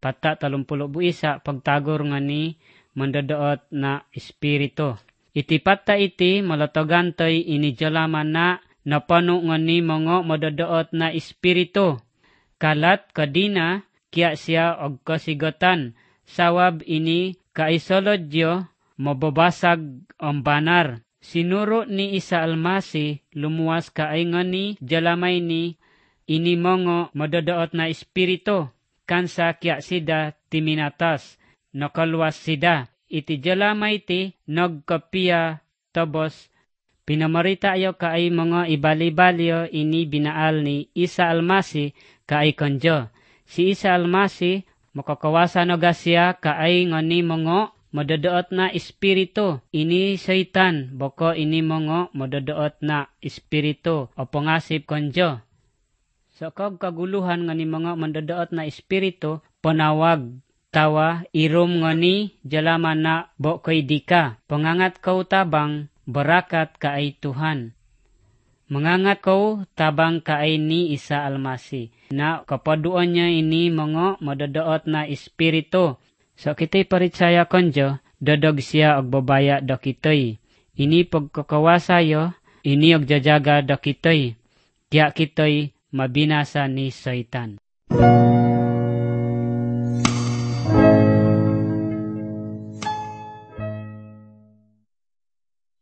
pata 30 buisa pagtagor nga ni mandadoot na espiritu. Iti pata iti malatogantoy ini jalaman na napano nga ni mga madadaot na espiritu. Kalat kadina kya siya og kasigatan. Sawab ini kaisolodyo mababasag ang banar. Sinuro ni Isa Almasi lumuwas kaay nga ni jalamay ni ini mga madadaot na espiritu. Kansa kya sida timinatas. Nakaluwas sida. Iti jalamay ti nagkapiya tabos. Pinamarita ayo kaay mga ibali-balyo ini binaal ni Isa Almasi kaay kanjo. Si Isa Almasi makakawasa na gasya kaay nga ni mga madadaot na espiritu. Ini Satan bako ini mga madadaot na espiritu o pangasip kanjo. Sa kagkaguluhan nga ni mga madadaot na espiritu, panawag tawa irom nga ni jalaman na bokay dika. Pangangat kau tabang barakat kaay Tuhan. Mangangat ko tabang kaay ni Isa Almasi na kapaduan niya ini mga madadaot na espiritu. So kita'y paritsaya konjo, dadog siya og babaya da kitoy. Ini pagkakawasayo, ini og jajaga da kitoy. Kaya kitoy mabinasa ni Satan.